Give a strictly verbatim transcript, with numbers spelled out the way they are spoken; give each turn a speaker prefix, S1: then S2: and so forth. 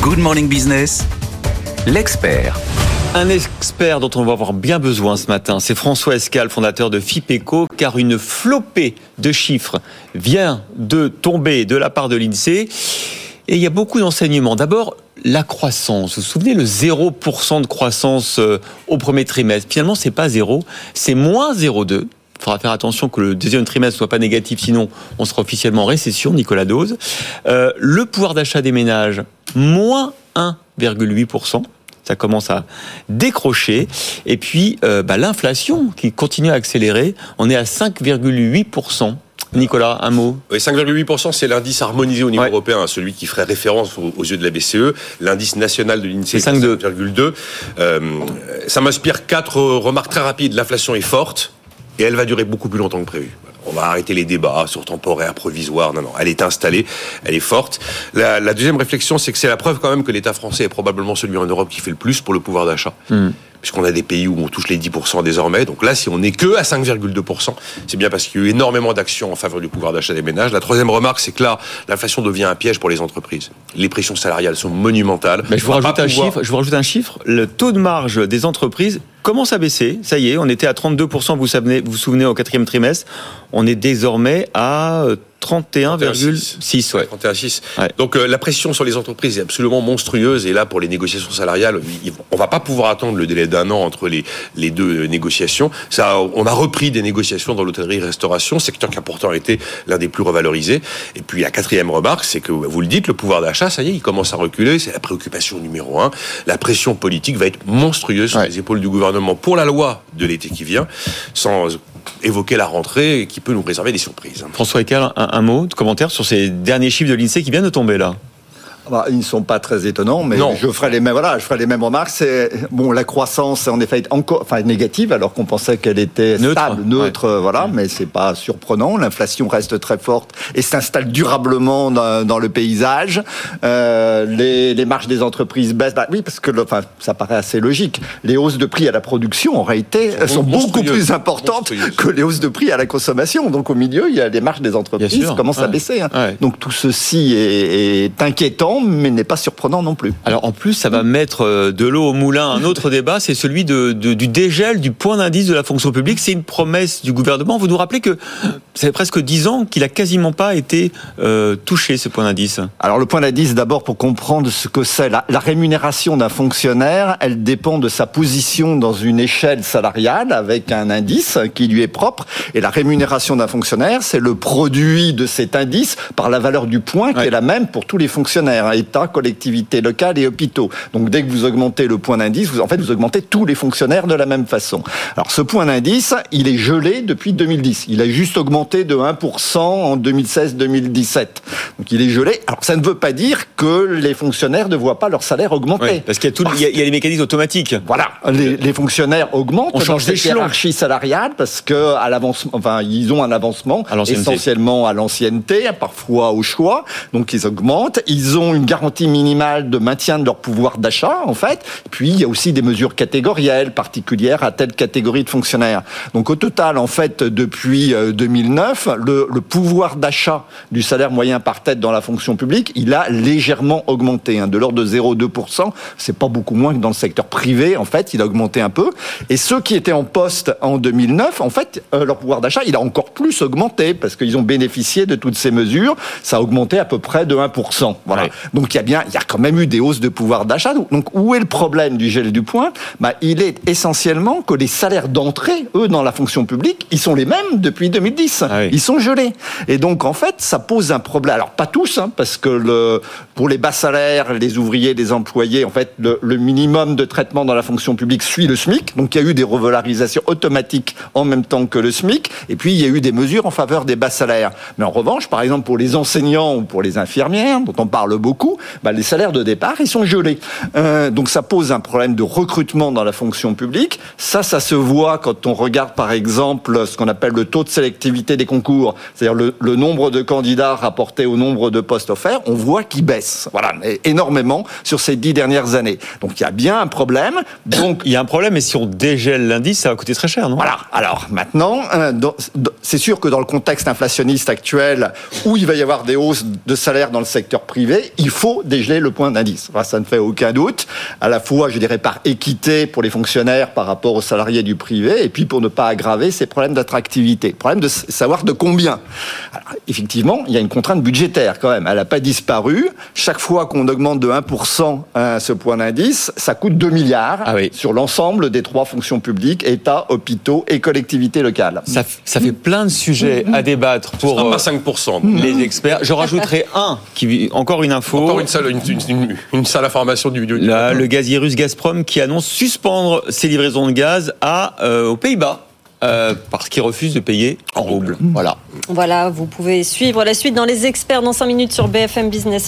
S1: Good Morning Business, l'expert.
S2: Un expert dont on va avoir bien besoin ce matin, c'est François Escal, fondateur de Fipeco, car une flopée de chiffres vient de tomber de la part de l'INSEE. Et il y a beaucoup d'enseignements. D'abord, la croissance. Vous vous souvenez, le zéro pour cent de croissance au premier trimestre. Finalement, c'est pas zéro, c'est moins zéro virgule deux. Il faudra faire attention que le deuxième trimestre ne soit pas négatif, sinon on sera officiellement en récession, Nicolas Dose. Euh, le pouvoir d'achat des ménages, moins un virgule huit pour cent. Ça commence à décrocher. Et puis, euh, bah, l'inflation qui continue à accélérer. On est à cinq virgule huit pour cent. Nicolas, un mot.
S3: Oui, cinq virgule huit pour cent, c'est l'indice harmonisé au niveau
S2: ouais.
S3: européen, celui qui ferait référence aux, aux yeux de la B C E. L'indice national de l'INSEE, c'est cinq virgule deux. Euh, ça m'inspire quatre remarques très rapides. L'inflation est forte et elle va durer beaucoup plus longtemps que prévu. On va arrêter les débats sur temporaire, provisoire. Non, non, elle est installée, elle est forte. La, la deuxième réflexion, c'est que c'est la preuve quand même que l'État français est probablement celui en Europe qui fait le plus pour le pouvoir d'achat. Mmh. Puisqu'on a des pays où on touche les dix pour cent désormais. Donc là, si on n'est que à cinq virgule deux pour cent, c'est bien parce qu'il y a eu énormément d'actions en faveur du pouvoir d'achat des ménages. La troisième remarque, c'est que là, l'inflation devient un piège pour les entreprises. Les pressions salariales sont monumentales.
S2: Mais je vous rajoute un pouvoir... chiffre. Je vous rajoute un chiffre. Le taux de marge des entreprises commence à baisser. Ça y est, on était à trente-deux pour cent. Vous vous souvenez, vous vous souvenez au quatrième trimestre. On est désormais à trente et un virgule six.
S3: Ouais. trente et un virgule six. Ouais. Donc euh, la pression sur les entreprises est absolument monstrueuse. Et là, pour les négociations salariales, on va pas pouvoir attendre le délai d'un an entre les, les deux négociations. Ça, on a repris des négociations dans l'hôtellerie-restauration, secteur qui a pourtant été l'un des plus revalorisés. Et puis la quatrième remarque, c'est que vous le dites, le pouvoir d'achat, ça y est, il commence à reculer. C'est la préoccupation numéro un. La pression politique va être monstrueuse sur ouais. les épaules du gouvernement pour la loi de l'été qui vient, sans évoquer la rentrée qui peut nous réserver des surprises.
S2: François Escal, un, un mot de commentaire sur ces derniers chiffres de l'INSEE qui viennent de tomber là.
S4: Bah, ils ne sont pas très étonnants, mais
S3: non.
S4: je ferai les mêmes. Voilà, je ferai les mêmes remarques. C'est bon, la croissance en effet est encore, enfin négative, alors qu'on pensait qu'elle était neutre, stable, neutre, ouais. voilà. Mais c'est pas surprenant. L'inflation reste très forte et s'installe durablement dans, dans le paysage. Euh, les, les marges des entreprises baissent. Bah, oui, parce que enfin, ça paraît assez logique. Les hausses de prix à la production, en réalité, elles sont beaucoup plus importantes que les hausses de prix à la consommation. Donc au milieu, il y a les marges des entreprises qui commencent ouais. à baisser. Hein. Ouais. Donc tout ceci est, est inquiétant, mais n'est pas surprenant non plus.
S2: Alors en plus, ça va mettre de l'eau au moulin. Un autre débat, c'est celui de, de, du dégel du point d'indice de la fonction publique. C'est une promesse du gouvernement. Vous nous rappelez que ça fait presque dix ans qu'il n'a quasiment pas été euh, touché, ce point d'indice.
S4: Alors le point d'indice, d'abord, pour comprendre ce que c'est, la, la rémunération d'un fonctionnaire, elle dépend de sa position dans une échelle salariale avec un indice qui lui est propre. Et la rémunération d'un fonctionnaire, c'est le produit de cet indice par la valeur du point qui ouais. est la même pour tous les fonctionnaires. État, collectivités locales et hôpitaux. Donc dès que vous augmentez le point d'indice, vous, en fait, vous augmentez tous les fonctionnaires de la même façon. Alors ce point d'indice, il est gelé depuis deux mille dix. Il a juste augmenté de un pour cent en deux mille seize deux mille dix-sept. Donc il est gelé. Alors ça ne veut pas dire que les fonctionnaires ne voient pas leur salaire augmenter.
S2: Oui, parce qu'il y a, tout, parce... il y a, il y a les mécanismes automatiques.
S4: Voilà, les, les fonctionnaires augmentent.
S2: On change
S4: cette hiérarchie salariale parce que à l'avancement, enfin ils ont un avancement à essentiellement à l'ancienneté, parfois au choix. Donc ils augmentent. Ils ont une garantie minimale de maintien de leur pouvoir d'achat, en fait. Puis, il y a aussi des mesures catégorielles particulières à telle catégorie de fonctionnaires. Donc, au total, en fait, depuis deux mille neuf, le, le pouvoir d'achat du salaire moyen par tête dans la fonction publique, il a légèrement augmenté, hein, de l'ordre de zéro virgule deux pour cent. C'est pas beaucoup moins que dans le secteur privé, en fait. Il a augmenté un peu. Et ceux qui étaient en poste en deux mille neuf, en fait, euh, leur pouvoir d'achat, il a encore plus augmenté parce qu'ils ont bénéficié de toutes ces mesures. Ça a augmenté à peu près de un pour cent. Voilà. Ouais. Donc, il y a bien, il y a quand même eu des hausses de pouvoir d'achat. Donc, où est le problème du gel du point ? Bah, il est essentiellement que les salaires d'entrée, eux, dans la fonction publique, ils sont les mêmes depuis deux mille dix. Ah oui. Ils sont gelés. Et donc, en fait, ça pose un problème. Alors, pas tous, hein, parce que le, pour les bas salaires, les ouvriers, les employés, en fait, le, le minimum de traitement dans la fonction publique suit le SMIC. Donc, il y a eu des revalorisations automatiques en même temps que le SMIC. Et puis, il y a eu des mesures en faveur des bas salaires. Mais en revanche, par exemple, pour les enseignants ou pour les infirmières, dont on parle beaucoup, bah, les salaires de départ, ils sont gelés. Euh, donc ça pose un problème de recrutement dans la fonction publique. Ça, ça se voit quand on regarde, par exemple, ce qu'on appelle le taux de sélectivité des concours, c'est-à-dire le, le nombre de candidats rapporté au nombre de postes offerts. On voit qu'il baisse, voilà, énormément sur ces dix dernières années. Donc il y a bien un problème. Donc
S2: il y a un problème, et si on dégèle l'indice, ça va coûter très cher, non ?
S4: Voilà. Alors maintenant, euh, dans, c'est sûr que dans le contexte inflationniste actuel, où il va y avoir des hausses de salaire dans le secteur privé, il faut dégeler le point d'indice. Enfin, ça ne fait aucun doute, à la fois, je dirais, par équité pour les fonctionnaires par rapport aux salariés du privé, et puis pour ne pas aggraver ces problèmes d'attractivité. Problème de savoir de combien. Alors, effectivement, il y a une contrainte budgétaire quand même. Elle n'a pas disparu. Chaque fois qu'on augmente de un pour cent hein, ce point d'indice, ça coûte deux milliards ah oui. sur l'ensemble des trois fonctions publiques, État, hôpitaux et collectivités locales.
S2: Ça, ça fait plein de sujets à débattre pour
S3: pas cinq pour cent.
S2: Les experts. Je rajouterai un, qui, encore une info.
S3: Encore une salle, une, une, une, une salle information du, du
S2: Là, le gazier russe Gazprom qui annonce suspendre ses livraisons de gaz à, euh, aux Pays-Bas. Euh, parce qu'il refuse de payer en roubles. Voilà.
S5: Voilà, vous pouvez suivre la suite dans Les Experts dans cinq minutes sur B F M Business.